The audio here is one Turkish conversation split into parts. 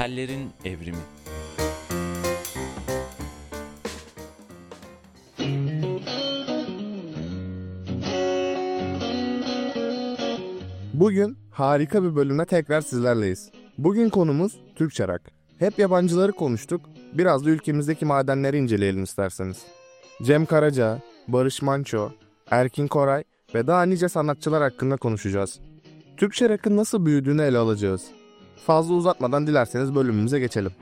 Tellerin Evrimi. Bugün harika bir bölümle tekrar sizlerleyiz. Bugün konumuz Türkçe rock. Hep yabancıları konuştuk, biraz da ülkemizdeki madenleri inceleyelim isterseniz. Cem Karaca, Barış Manço, Erkin Koray ve daha nice sanatçılar hakkında konuşacağız. Türkçe rock'ın nasıl büyüdüğünü ele alacağız. Fazla uzatmadan dilerseniz bölümümüze geçelim.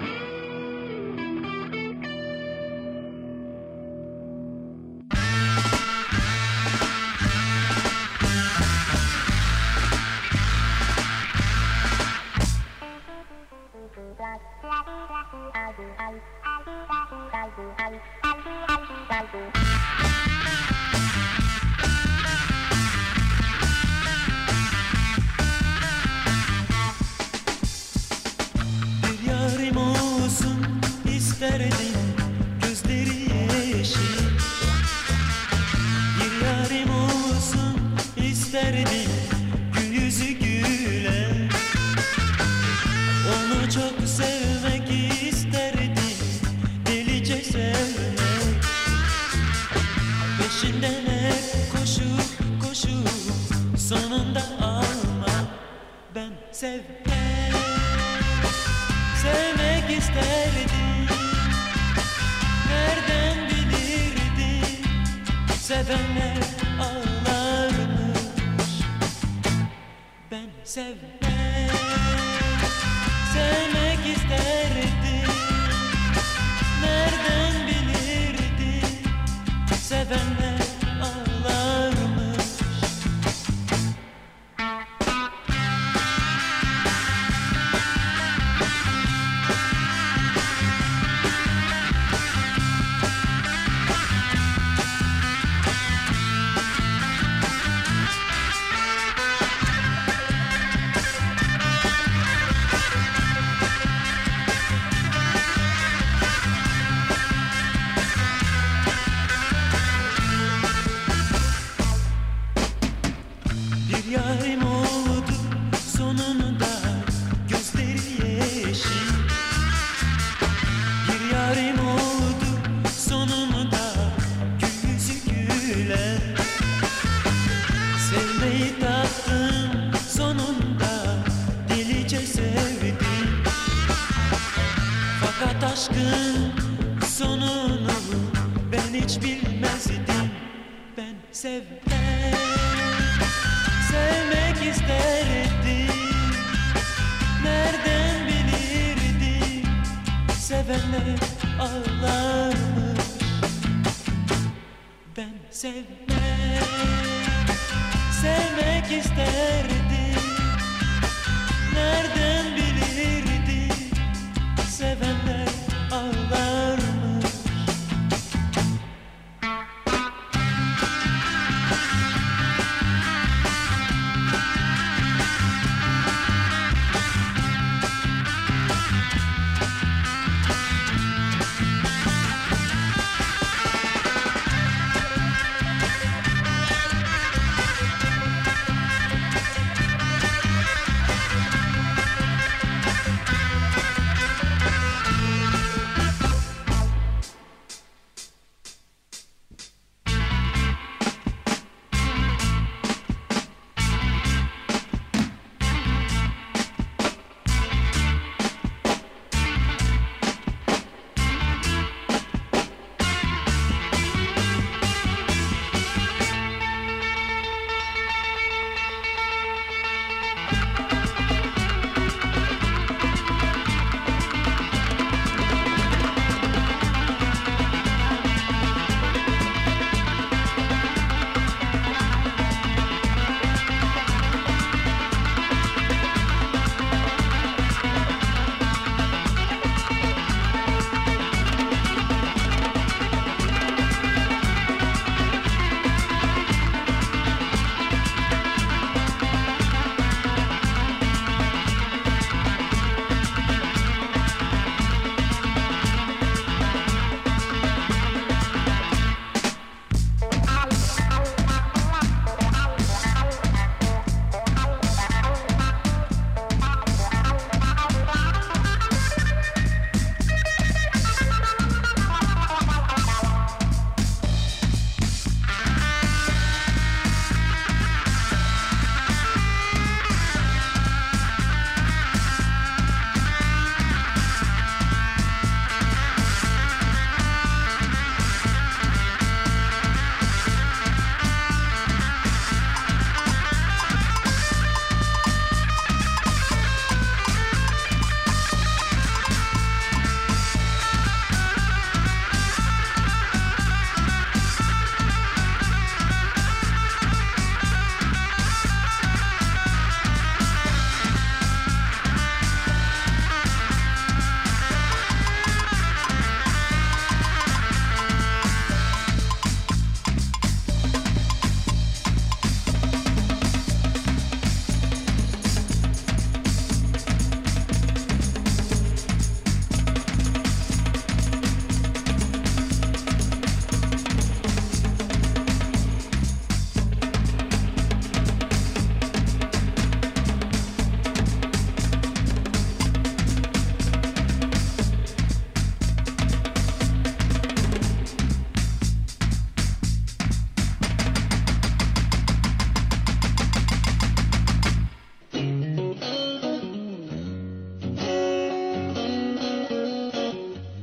Sevmek isterdim. Nereden bilirdim? Sevenler ağlarmış. Ben sevmek isterdim. Nereden bilirdim? Sevenler ağlarmış. Yarim oldu sonunda gözleri yeşil. Bir yarim oldu sonunda gül yüzü gülen. Sevmeyi tattım sonunda delice sevdim. Fakat aşkın sonunu ben hiç bilmezdim. Ben sevmek isterdim. Nereden bilirdim? Sevenler ağlarmış. Ben sevmek isterdim. Nereden bilirdim? Sevenler ağlarmış.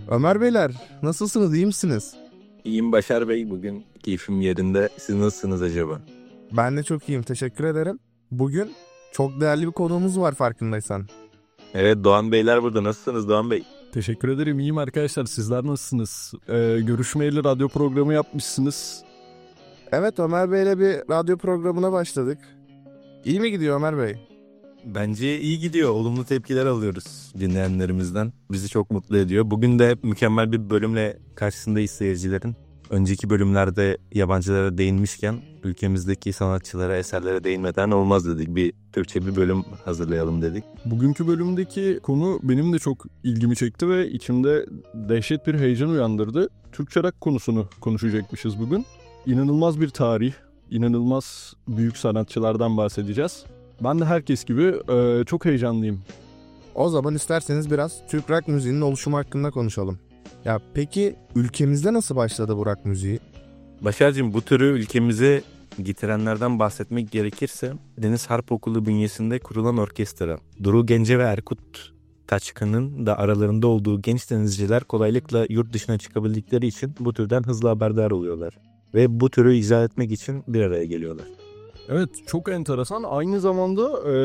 Ömer Beyler, nasılsınız, iyi misiniz? İyiyim Başar Bey, bugün keyfim yerinde. Siz nasılsınız acaba? Ben de çok iyiyim, teşekkür ederim. Bugün çok değerli bir konuğumuz var farkındaysan. Evet, Doğan Beyler burada. Nasılsınız Doğan Bey? Teşekkür ederim. İyiyim arkadaşlar. Sizler nasılsınız? Görüşmeyeli radyo programı yapmışsınız. Evet, Ömer Bey'le bir radyo programına başladık. İyi mi gidiyor Ömer Bey? Bence iyi gidiyor. Olumlu tepkiler alıyoruz dinleyenlerimizden. Bizi çok mutlu ediyor. Bugün de mükemmel bir bölümle karşısındayız seyircilerin. Önceki bölümlerde yabancılara değinmişken ülkemizdeki sanatçılara, eserlere değinmeden olmaz dedik. Bir Türkçe bir bölüm hazırlayalım dedik. Bugünkü bölümdeki konu benim de çok ilgimi çekti ve içimde dehşet bir heyecan uyandırdı. Türkçe rock konusunu konuşacakmışız bugün. İnanılmaz bir tarih, inanılmaz büyük sanatçılardan bahsedeceğiz. Ben de herkes gibi çok heyecanlıyım. O zaman isterseniz biraz Türk rock müziğinin oluşumu hakkında konuşalım. Ya peki ülkemizde nasıl başladı bu rock müziği? Başar'cığım, bu türü ülkemize getirenlerden bahsetmek gerekirse Deniz Harp Okulu bünyesinde kurulan orkestra. Duru Gence ve Erkut Taçkın'ın da aralarında olduğu genç denizciler kolaylıkla yurt dışına çıkabildikleri için bu türden hızlı haberdar oluyorlar. Ve bu türü icra etmek için bir araya geliyorlar. Evet, çok enteresan. Aynı zamanda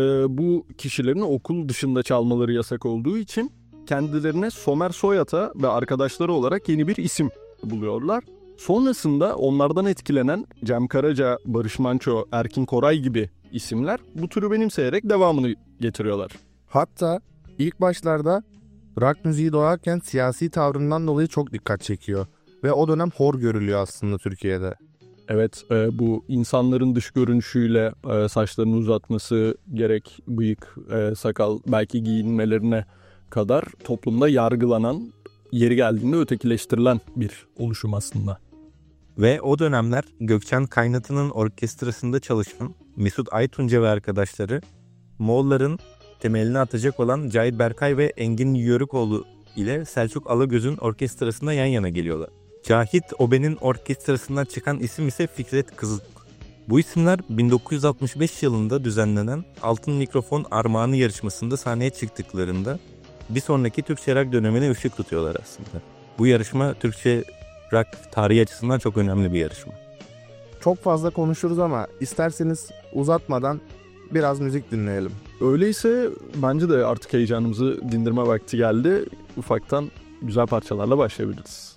bu kişilerin okul dışında çalmaları yasak olduğu için kendilerine Somer Soyat'a ve arkadaşları olarak yeni bir isim buluyorlar. Sonrasında onlardan etkilenen Cem Karaca, Barış Manço, Erkin Koray gibi isimler bu türü benimseyerek devamını getiriyorlar. Hatta ilk başlarda rock müziği doğarken siyasi tavrından dolayı çok dikkat çekiyor. Ve o dönem hor görülüyor aslında Türkiye'de. Evet, bu insanların dış görünüşüyle saçlarını uzatması, gerek bıyık, sakal, belki giyinmelerine kadar toplumda yargılanan, yeri geldiğinde ötekileştirilen bir oluşum aslında. Ve o dönemler Gökçen Kaynatı'nın orkestrasında çalışan Mesut Aytunca ve arkadaşları Moğolların temelini atacak olan Cahit Berkay ve Engin Yörükoğlu ile Selçuk Alagöz'ün orkestrasında yan yana geliyorlar. Cahit Oben'in orkestrasından çıkan isim ise Fikret Kızılk. Bu isimler 1965 yılında düzenlenen Altın Mikrofon Armağanı yarışmasında sahneye çıktıklarında bir sonraki Türkçe rock dönemine ışık tutuyorlar aslında. Bu yarışma Türkçe rock tarihi açısından çok önemli bir yarışma. Çok fazla konuşuruz ama isterseniz uzatmadan biraz müzik dinleyelim. Öyleyse bence de artık heyecanımızı dindirme vakti geldi. Ufaktan güzel parçalarla başlayabiliriz.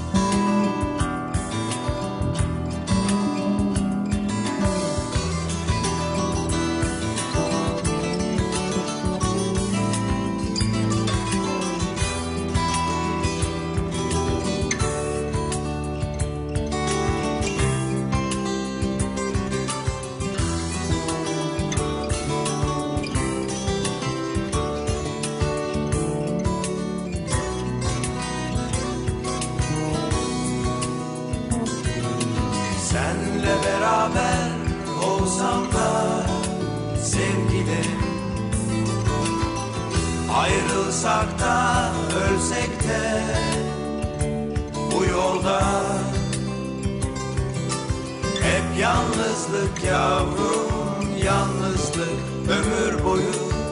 Senle beraber olsam da sevgilim, ayrılsak da ölsek de bu yolda hep yalnızlık yavrum, yalnızlık ömür boyu,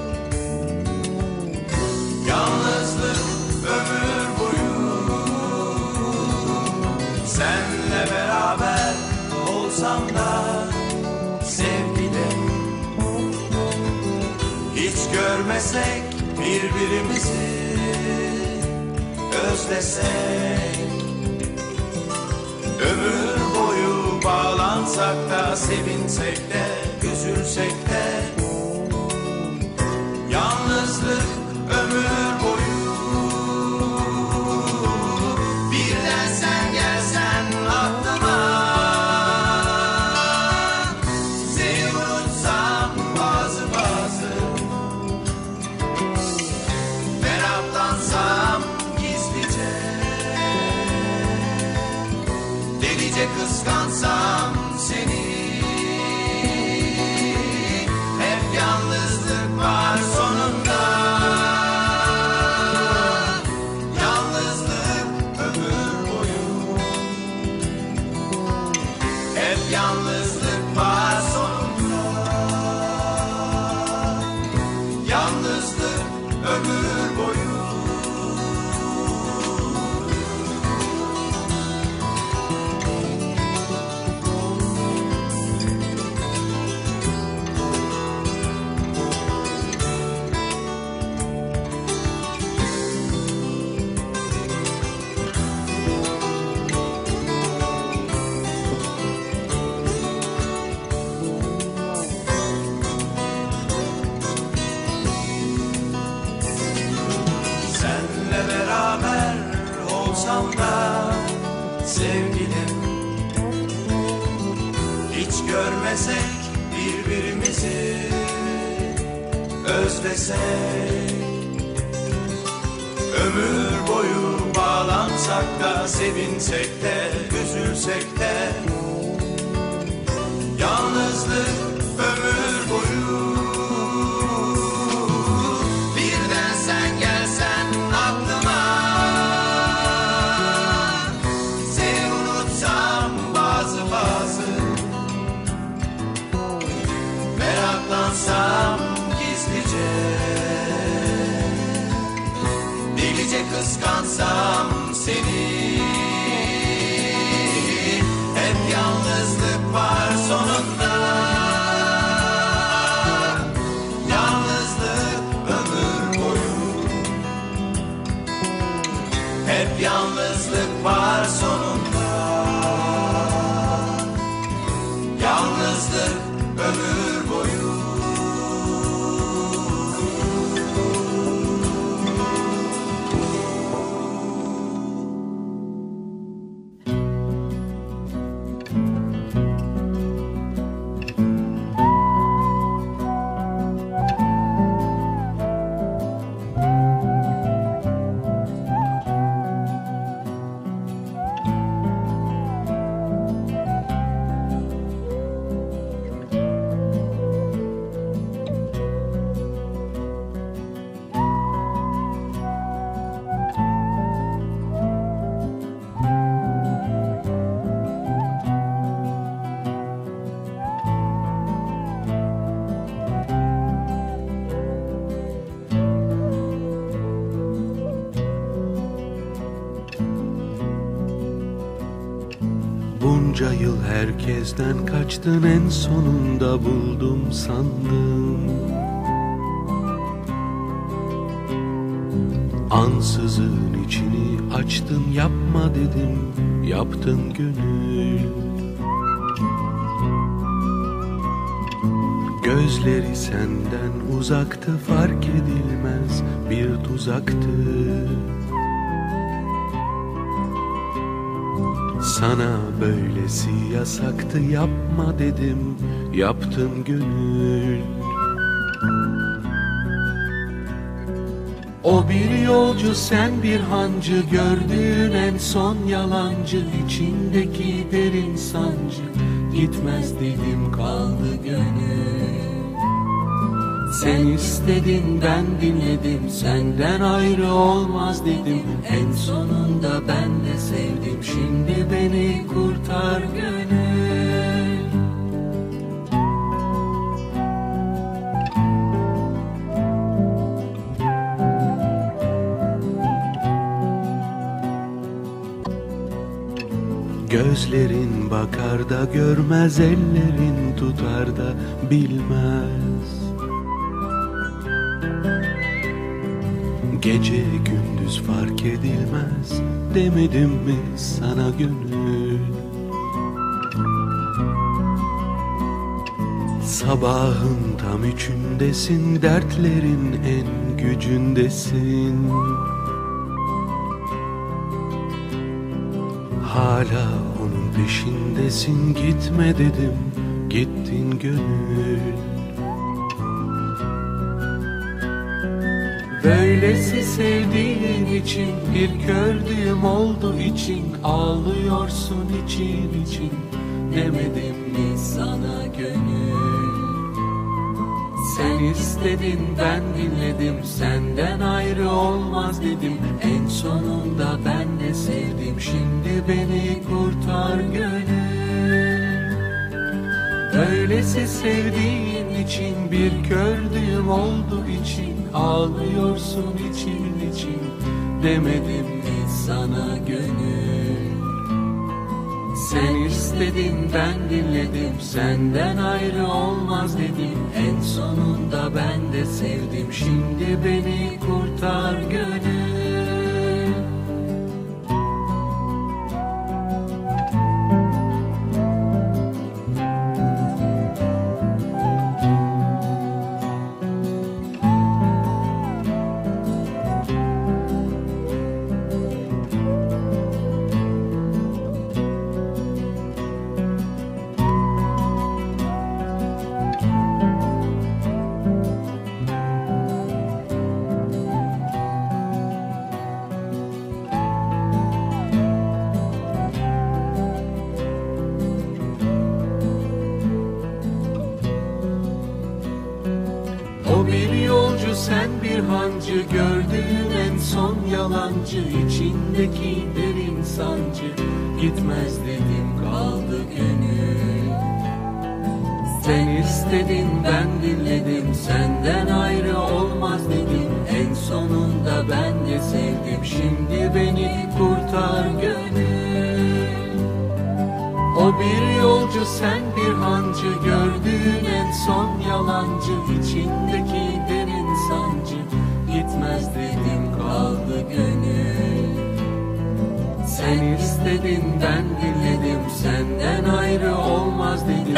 yalnızlık ömür boyu. Senle beraber olsam da sevgilim, hiç görmesek birbirimizi, özlesek, ömür boyu bağlansak da, sevinsek de, üzülsek de, yalnızlık ömür boyu. Birden sen gelsen aklıma, seni unutsam bazı meraklansam gizlice, delice kıskansam seni, hep yalnızlık var sonunda. olsam da sevgilim, hiç görmesek birbirimizi, özlesek, ömür boyu bağlansak da, sevinsek de, üzülsek de, yalnızlık ömür boyu. Birden sen gelsen aklıma, seni unutsam bazı meraklansam gizlice, delice kıskansam seni. Hep yalnızlık var sonunda, yalnızlık ömür boyu. Hep yalnızlık var sonunda, yalnızlık ömür boyu. Bunca yıl herkesten kaçtın, en sonunda buldum sandım. Ansızın içini açtın, yapma dedim, yaptın gönül. Gözleri senden uzaktı, fark edilmez bir tuzaktı. Sana böylesi yasaktı, yapma dedim, yaptın gönül. O bir yolcu, sen bir hancı, gördüğün en son yalancı. İçindeki derin sancı, gitmez dedim, kaldı gönül. Sen istedin, ben dinledim, senden ayrı olmaz dedim. En sonunda ben de sevdim, şimdi beni kurtar gönül. Gözlerin bakar da görmez, ellerin tutar da bilmez. Gece gündüz fark edilmez, demedim mi sana gönül? Sabahın tam üçündesin, dertlerin en gücündesin. Hala onun peşindesin, gitme dedim, gittin gönül. Böylesi sevdiğin için bir kördüğüm oldu için, ağlıyorsun için demedim mi sana gönül? Sen istedin, ben dinledim, senden ayrı olmaz dedim. En sonunda ben de sevdim, şimdi beni kurtar gönül. Böylesi sevdiğin için bir kördüğüm oldu için, ağlıyorsun için demedim mi sana gönül? Sen istedin, ben dinledim, senden ayrı olmaz dedim. En sonunda ben de sevdim, şimdi beni kurtar gönül. sen bir hancı, gördüğün en son yalancı, içindeki derin sancı. Gitmez dedim, kaldı gönül. Sen istedin, ben dinledim, senden ayrı olmaz dedim. En sonunda ben de sevdim, şimdi beni kurtar gönül. O bir yolcu, sen bir hancı, gördüğün en son yalancı, içindeki derin sancı. Gitmez dedim, kaldı gönül. Sen istedin, ben dinledim, senden ayrı olmaz dedim.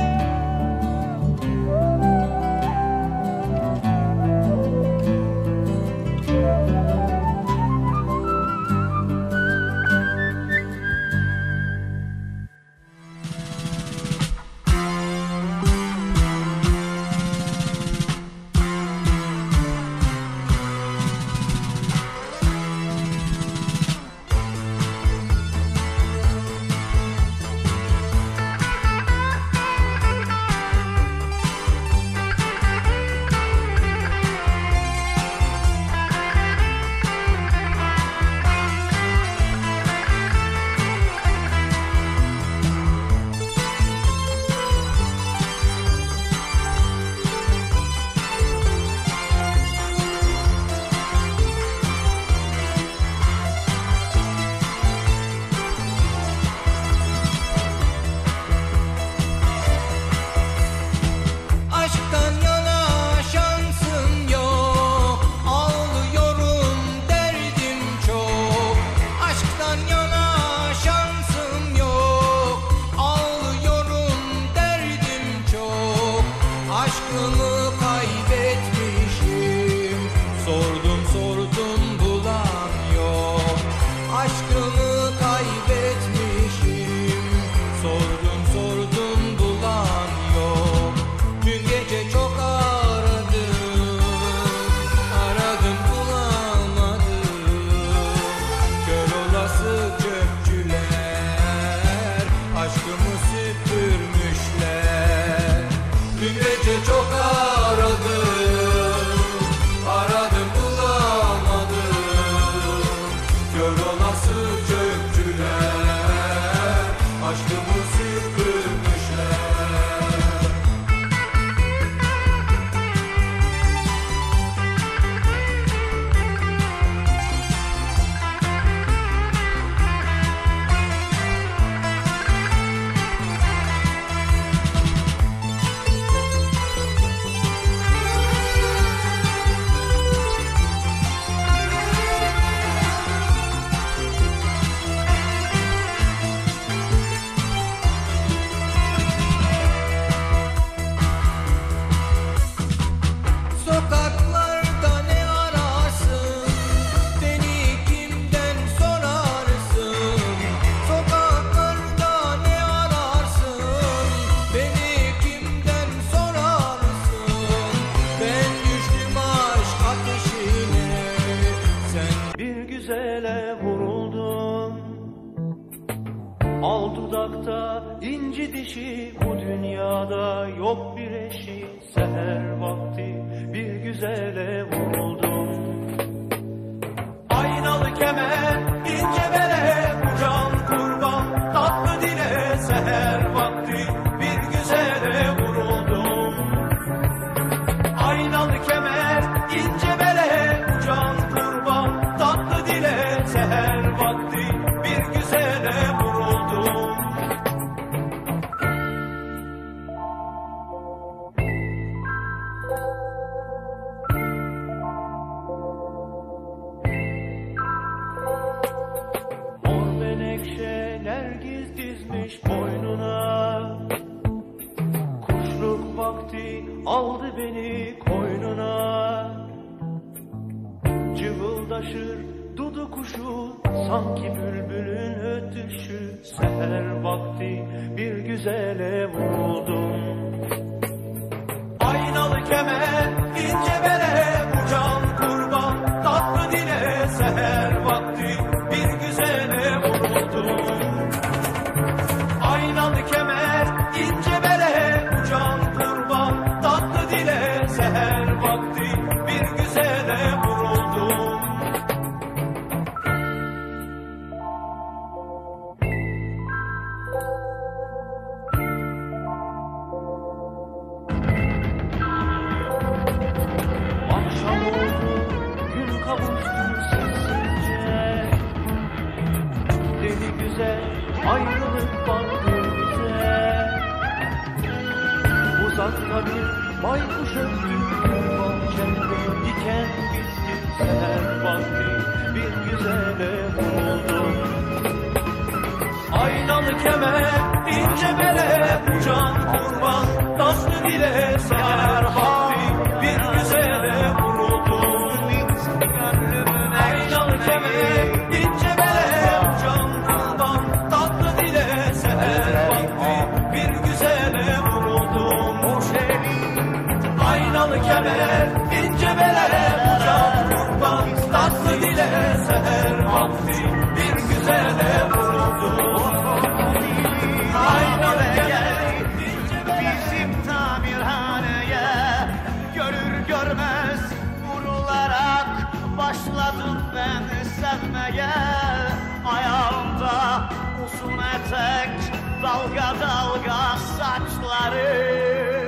Al dudakta inci dişi, bu dünyada yok bir eşi. Seher vakti bir güzele vuruldum. Aynalı kemer, ince bere, bu can kurban, tatlı dile. Seher vakti bir güzele vuruldum. Aynalı kemer, ince bere, bu can kurban, tatlı dile. Seher vakti bir güzele vuruldum. Mor menekşe nergiz dizmiş boynuna, kuşluk vakti aldı beni koynuna. Cıvıldaşır dudu kuşu, sanki bülbülün ötüşü. Seher vakti bir güzele vuruldum. Aynalı kemer, ince bere, bu can kurban, tatlı dile. Seher vakti bir güzele vuruldum. Aynalı kemer, ince bere, bu can kurban, tatlı dile. Seher vakti bir güzele ayrılık baktı bize. Uzakta bir baykuş öttü, bahçemde diken gitti. Seher vakti bir güzele vuruldum. Aynalı kemer, ince bele, uçan kurban, taşlı dile, seher vakti bir güzele vuruldum. Aynalı kemer, ince bele, uçan kurban, tatlı dile, seher vakti bir güzele vuruldum. Aynalı kemer, ince bele, uçan kurban, tatlı dile, seher vakti bir güzele vuruldum. Bizim tamirhaneye görür görmez vurularak başladım ben sevmeye. Ayağımda uzun etek, dalga dalga saçları.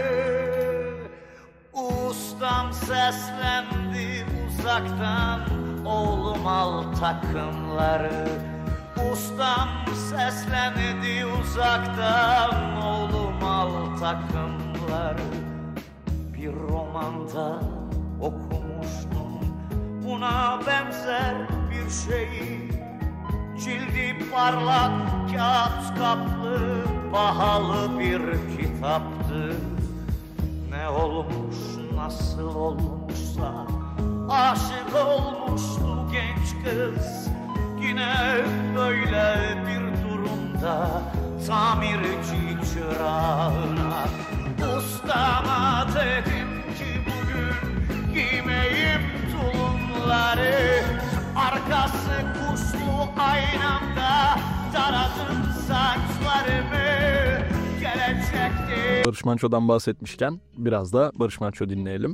Ustam seslendi uzaktan, oğlum al takımları. Ustam seslendi uzaktan, oğlum al takımları. Bir romanda okumuştum buna benzer bir şeyi. Cildi parlak, kağıt kaplı, pahalı bir kitaptı. Ne olmuş, nasıl olmuşsa aşık olmuştu genç kız. Yine böyle bir durumda tamirci çırağına. Ustama dedim ki bugün giymeyim tulumları. Arkası kuşlu aynamda taradım saçlarımı. Gelecekti. Barış Manço'dan bahsetmişken biraz da Barış Manço dinleyelim.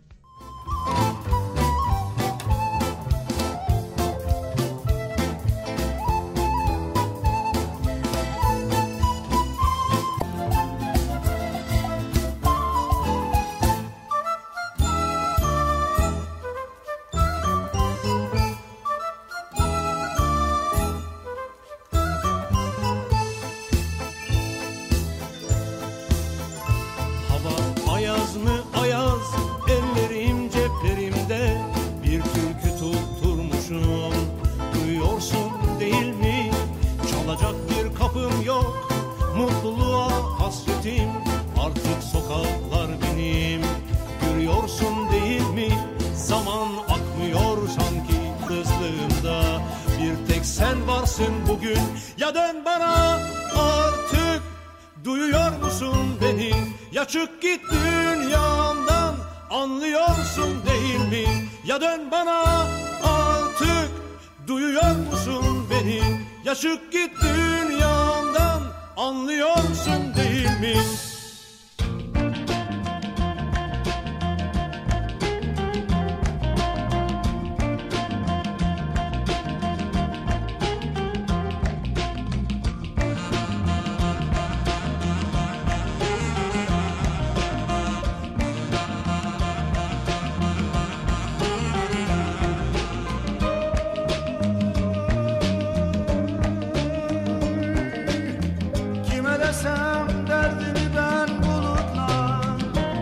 Ayaz mı ayaz, ellerim ceplerimde, bir türkü tutturmuşum. Duyuyorsun değil mi? Çalacak bir kapım yok, mutluluğa hasretim, artık sokaklar benim. Görüyorsun değil mi? Zaman akmıyor sanki hızlığında. Bir tek sen varsın bugün, ya dön bana artık. Duyuyor musun beni? Ya çık git dünyamdan, anlıyorsun değil mi? Ya dön bana artık, duyuyor musun beni? Ya çık git dünyamdan, anlıyorsun değil mi? Kime desem derdimi ben bulutlar.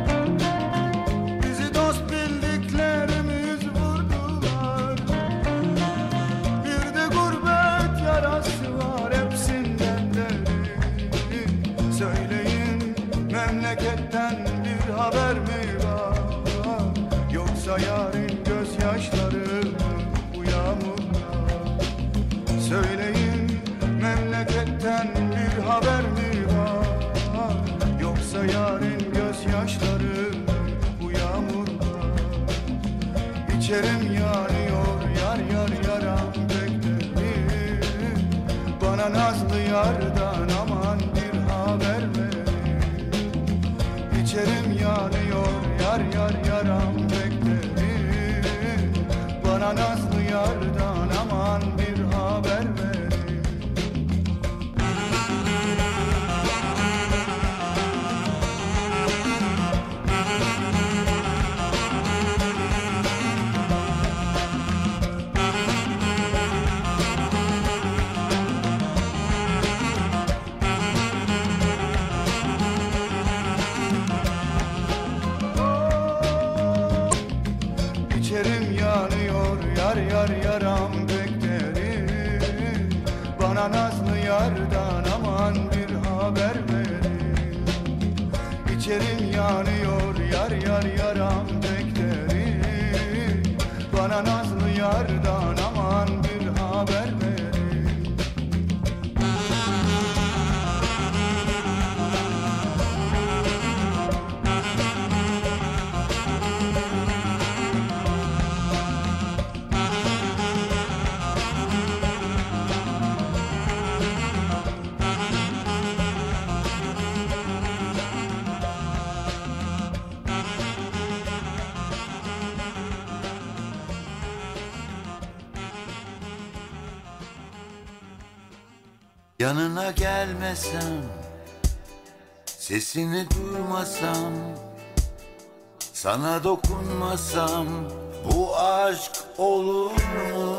Bizi dost bildiklerimiz vurdular. Bir de gurbet yarası var, hepsinden derin. Söyleyin, memleketten bir haber mi var? Yoksa yarın gözyaşları bu yağmurlar? Söyleyin, memleketten bir haber mi var? Yoksa yarın gözyaşları bu yağmurlar? İçerim yanıyor, yar yar yaram beklerim. Bana nazlı yardan aman bir haber verin. İçerim yanıyor, yar yar yaram beklerim. Bana nazlı yardan aman bir haber verin. Yar yar yaram pek derin. Bana nazlı yardan aman bir haber verin. İçerim yanıyor yar yar yaram pek derin. Bana nazlı yardan aman bir haber verin. Yanına gelmesem, sesini duymasam, sana dokunmasam bu aşk olur mu?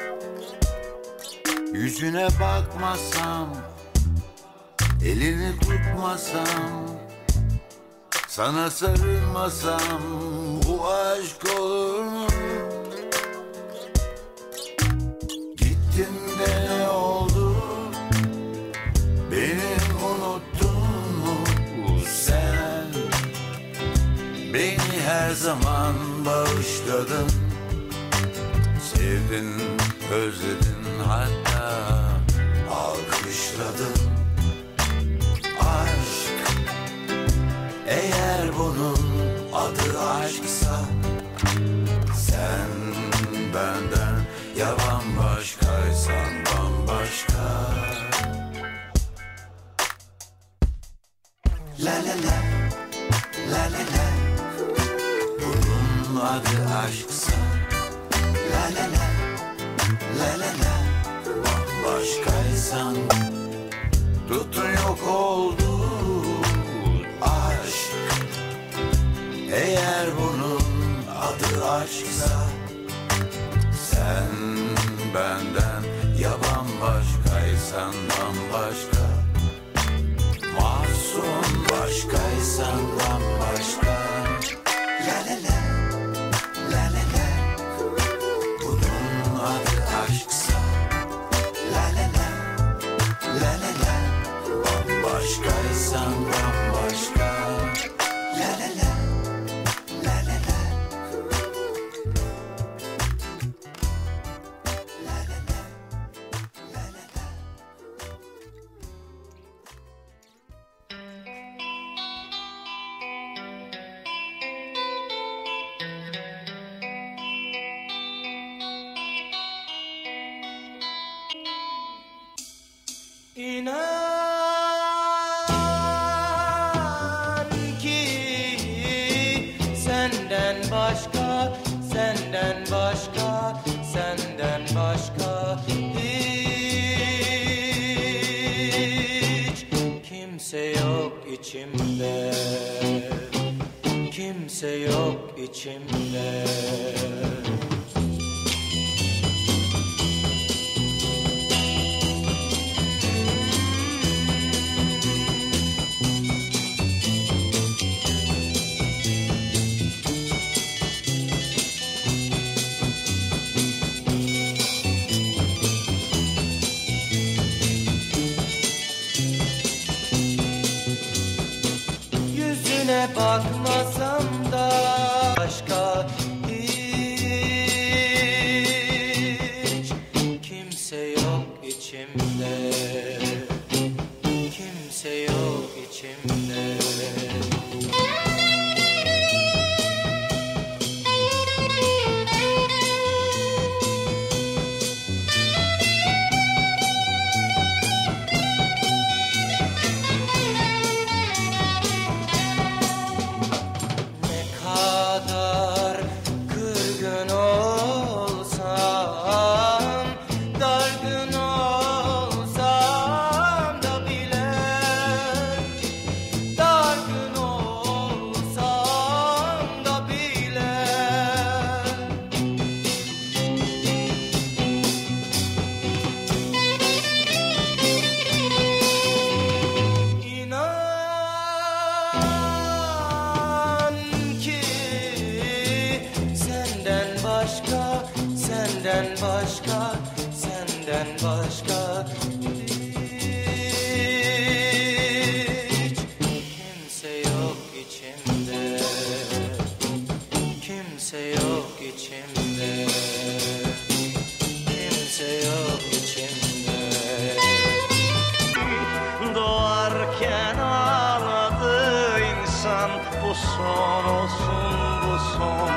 Yüzüne bakmasam, elini tutmasam, sana sarılmasam bu aşk olur mu? Gittin de ne oldu? Beni unuttun mu sen? Beni her zaman bağışladın. Sevdin, özledin, hatta alkışladın. Aşk, eğer bunun adı aşksa, sen benden ya bambaşkaysan bambaşka. La la la, la la la. Bunun adı aşksa, la la la, la la la. Bambaşkaysan, tutun yok oldu aşk. Eğer bunun adı aşksa, sen benden ya bambaşkaysan bambaşka. Masum başkaysan bambaşka. La la la, la la la. Bunun adı aşksa, la la la, la la la. Bambaşkaysan bambaşka. La la la, la la la. La la la, la la la. İnan ki senden başka, senden başka, senden başka hiç kimse yok içimde, kimse yok içimde. Yüzüne bakmasam da başka hiç kimse yok içimde, kimse yok içimde. senden başka, senden başka hiç kimse yok içimde, kimse yok içimde, kimse yok içimde. Doğarken ağladı insan, bu son olsun, bu son.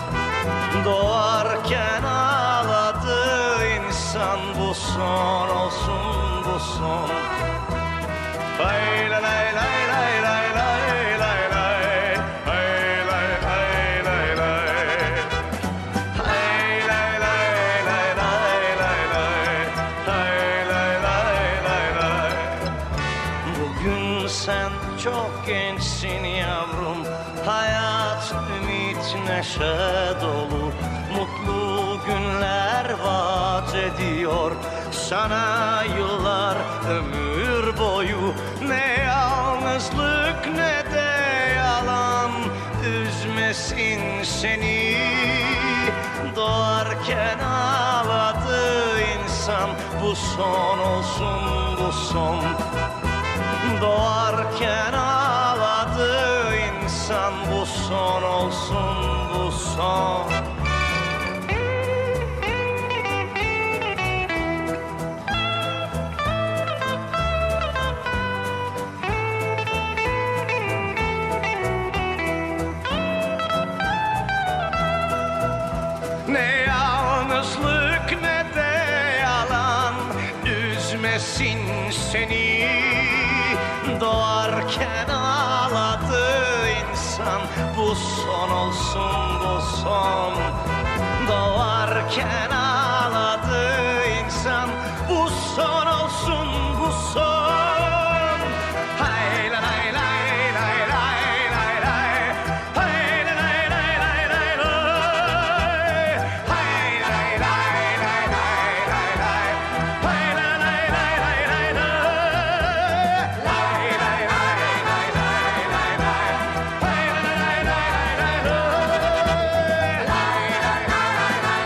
Doğarken ağladı insan, bu son olsun, bu son. Lay lay lay lay lay lay lay lay lay. Lay lay lay lay lay. Lay lay lay lay lay lay lay. Lay lay lay lay lay. Bugün sen çok gençsin yavrum, hayat ümit neşe dolu, mutlu günler vaat ediyor sana yıllar ömür boyu. Ne yalnızlık ne de yalan üzmesin seni. Doğarken ağladı insan, bu son olsun, bu son. Doğarken ağladı insan, bu son olsun, bu son. Ne yalnızlık ne de yalan üzmesin seni. Doğarken ağladı insan, bu son olsun, bu son. Doğarken ağladı insan, bu son olsun, bu son. Hay la lay lay lay lay lay lay. Hay la lay lay lay lay lay. Hay lay lay lay lay lay lay. Hay la lay lay lay lay lay. Lay lay lay lay lay lay lay. Hay la lay lay lay lay lay. Lay lay lay lay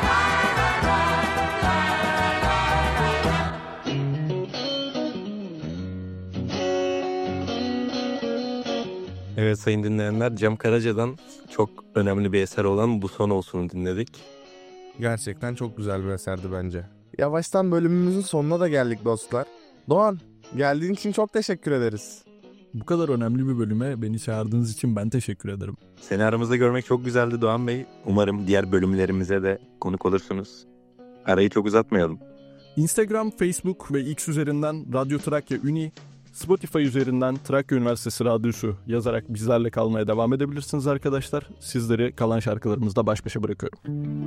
Evet sayın dinleyenler, Cem Karaca'dan çok önemli bir eser olan Bu Son Olsun'u dinledik. Gerçekten çok güzel bir eserdi bence. Yavaştan bölümümüzün sonuna da geldik dostlar. Doğan, geldiğin için çok teşekkür ederiz. Bu kadar önemli bir bölüme beni çağırdığınız için ben teşekkür ederim. Seni aramızda görmek çok güzeldi Doğan Bey. Umarım diğer bölümlerimize de konuk olursunuz. Arayı çok uzatmayalım. Instagram, Facebook ve X üzerinden Radyo Trakya Uni, Spotify üzerinden Trakya Üniversitesi Radyosu yazarak bizlerle kalmaya devam edebilirsiniz arkadaşlar. Sizleri kalan şarkılarımızda baş başa bırakıyorum.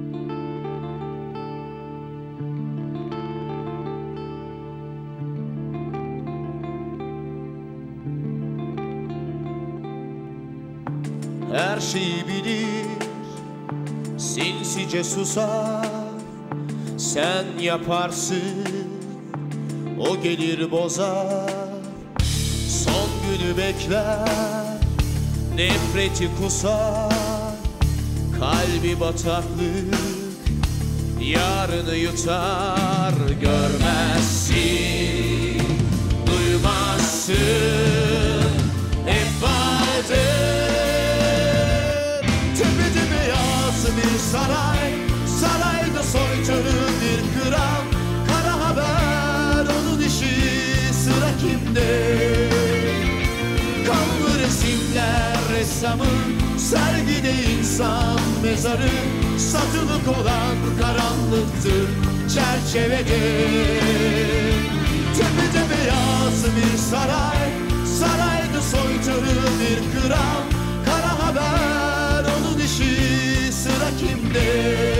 Her şeyi bilir, sinsice susar. Sen yaparsın, o gelir bozar. Son günü bekler, nefreti kusar. Kalbi bataklık, yarını yutar. Görmezsin, duymazsın, hep vardır. Tepede beyaz bir saray, sarayda soytarı bir kral. Kara haber onun işi, sıra kimde? Kanlı resimler ressamın, sergide insan mezarı. Satılık olan karanlıktır çerçevede. Tepede beyaz bir saray, sarayda soytarı bir kral. Kara haber onun işi, sıra kimde?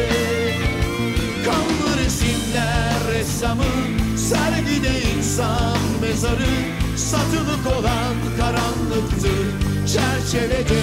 Kanlı resimler ressamın, sergide insan mezarı. Satılık olan karanlıktır çerçevede.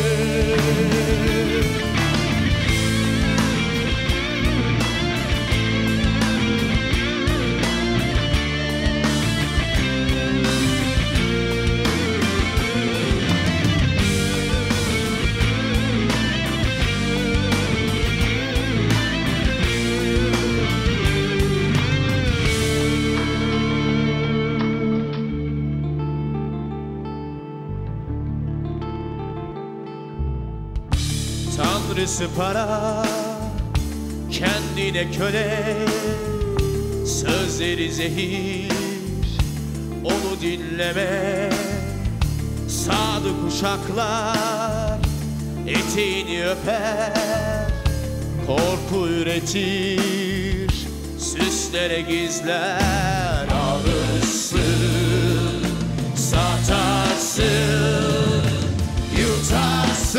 Acısı para, kendine köle, sözleri zehir, onu dinleme. Sadık uşaklar eteğini öper, korku üretir, süslere gizler. Alırsın, satarsın, yutarsın.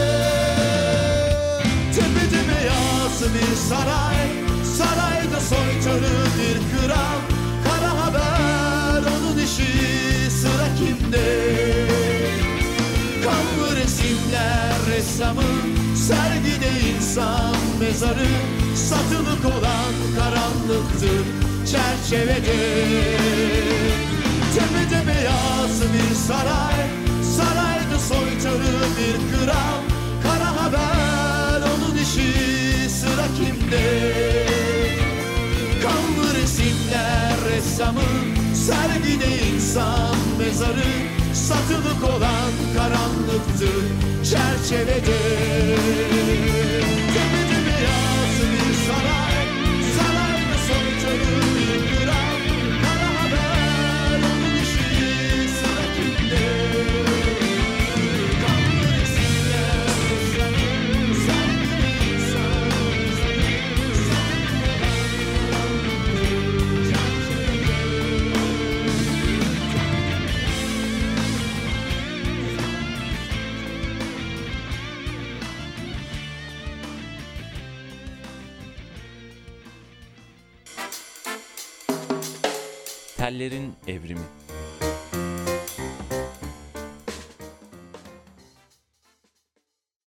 Tepede beyaz bir saray, sarayda soytarı bir kral. Kara haber onun işi, sıra kimde? Kanlı resimler ressamın, sergide insan mezarı. Satılık olan karanlıktır çerçevede. Tepede beyaz bir saray, sarayda soytarı bir kral. Kara haber onun işi, sıra kimde? Kanlı resimler ressamın, sergide insan mezarı. Satılık olan karanlıktır çerçevede. Tepede beyaz bir saray, sarayda soytarı bir kral. Kara haber onun işi, sıra kimde? Kanlı resimler ressamın, sergide insan mezarı. Satılık olan Tellerin Evrimi.